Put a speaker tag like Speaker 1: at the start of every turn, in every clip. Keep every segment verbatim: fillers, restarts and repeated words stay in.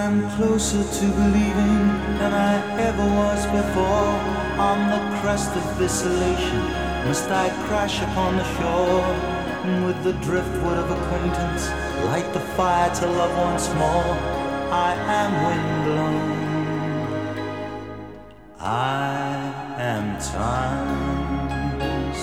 Speaker 1: Closer to believing than I ever was before. On the crest of this elation must I crash upon the shore, and with the driftwood of acquaintance light the fire to love once more. I am windblown, I am times.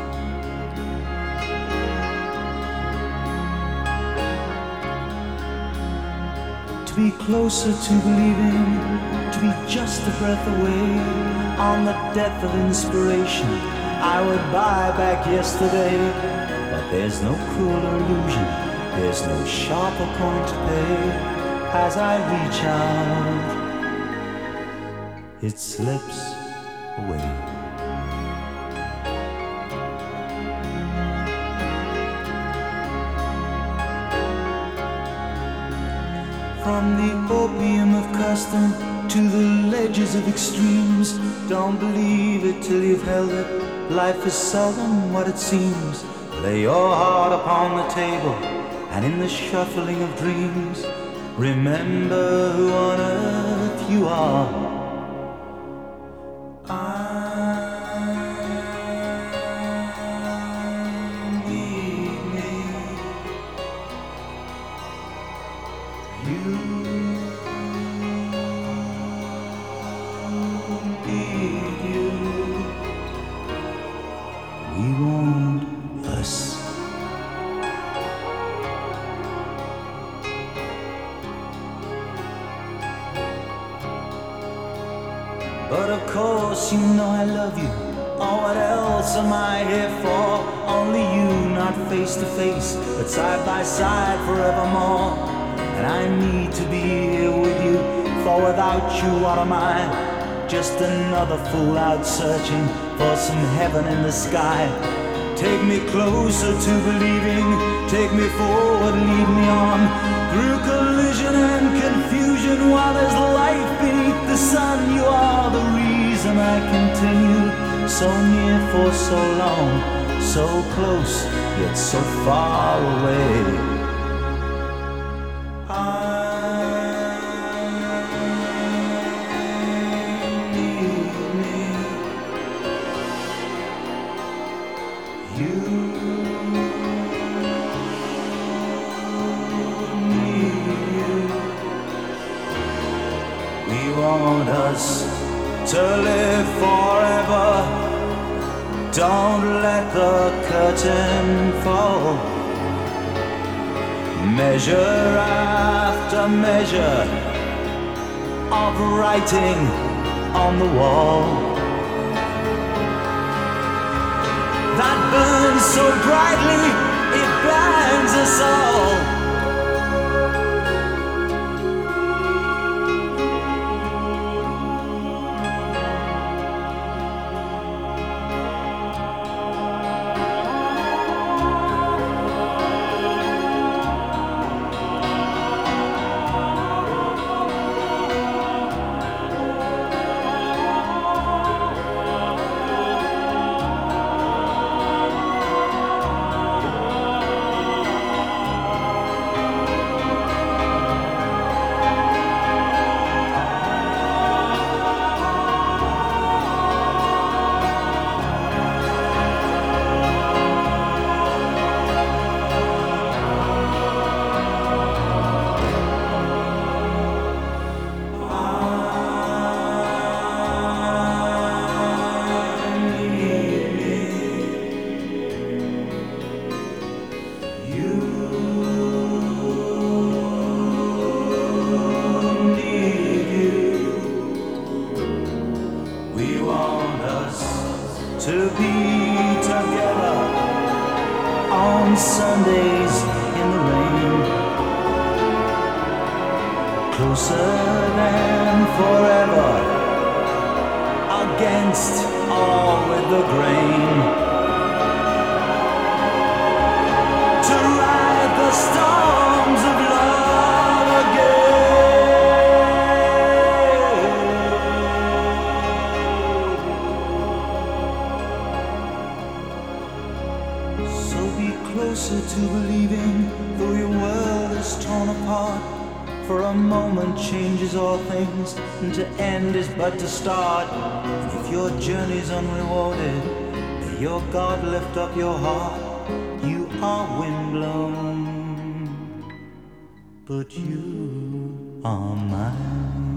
Speaker 1: To be closer to believing, to be just a breath away. On the death of inspiration I would buy back yesterday. But there's no crueler illusion, there's no sharper point to pay. As I reach out, it slips away. From the opium of custom to the ledges of extremes, don't believe it till you've held it. Life is seldom what it seems. Lay your heart upon the table, and in the shuffling of dreams, remember who on earth you are. But of course you know I love you. Oh, what else am I here for? Only you, not face to face, but side by side forevermore. And I need to be here with you, for without you what am I? Just another fool out searching for some heaven in the sky. Take me closer to believing, take me forward, lead me on, through collision and confusion. While there's life beneath the sun, you are the reason I continue. So near for so long, so close yet so far away. Want us to live forever. Don't let the curtain fall. Measure after measure of writing on the wall that burns so brightly it blinds us all. To be together on Sundays in the rain, closer than forever, against all with the grain, to ride the storms of love again. Closer to believing, though your world is torn apart. For a moment changes all things, and to end is but to start. And if your journey's unrewarded, may your God lift up your heart. You are windblown, but you are mine.